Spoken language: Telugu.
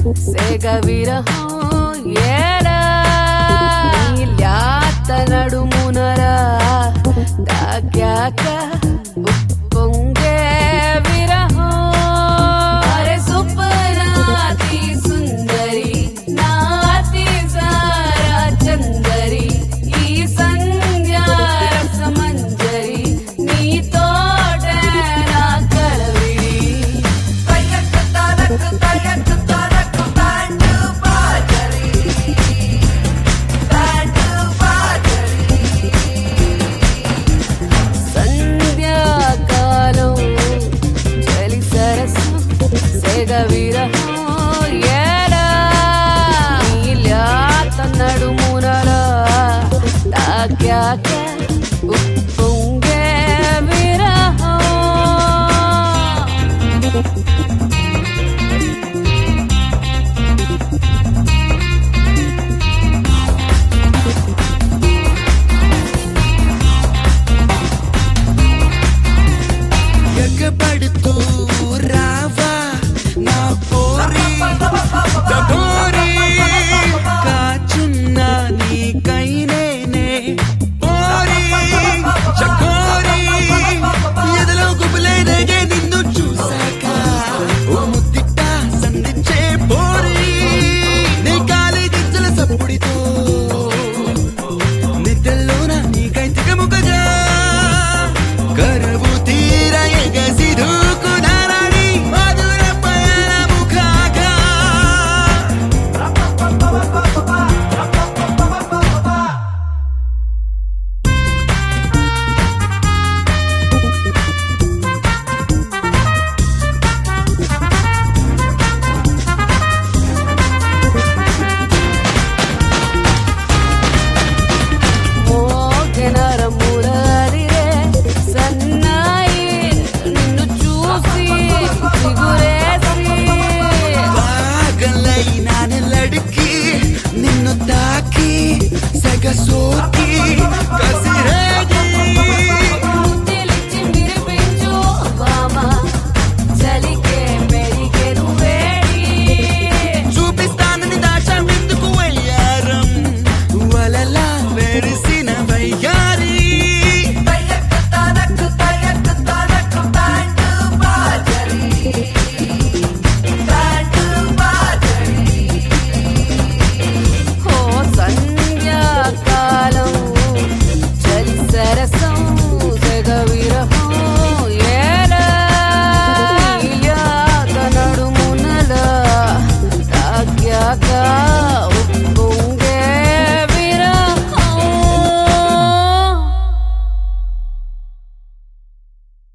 సేగ విరహం ఏరా నీల్యాత నడుమునరా తాక్యాక ఉప్పొంగే విరహం అరే సుప్నాతి సుందరి నాతి సారా చందరి ఈ సంధ్యా రసమంజరి నీతోటే నా కలవిడి సంధ్యాకాలం చలి సరసం సేగ విరహం ఏడా నీల్యాత నడుమునరా తాక్యాక ఉప్పొంగే విరహం ఎగబడుతూ రావా నా పోరి దబోరి కాచున్నా నీకైనేనే పోరి చకోరి ఎదలో గుబులే రేగే నిన్ను చూసాక ఓ ముద్దిట్ట సంధించే పోరి నీ కాలి గిజ్జల సప్పుడితో నిద్రలోన నీకై తికముకగా కరువు తీర ఎగసి దూకునారని మధుర పయనము కాగా మోగెనర మురళిరే సన్నాయి నిన్ను చూసి చిగురేసి పాగలైన లడికి నిన్ను తాకి సగ సోకి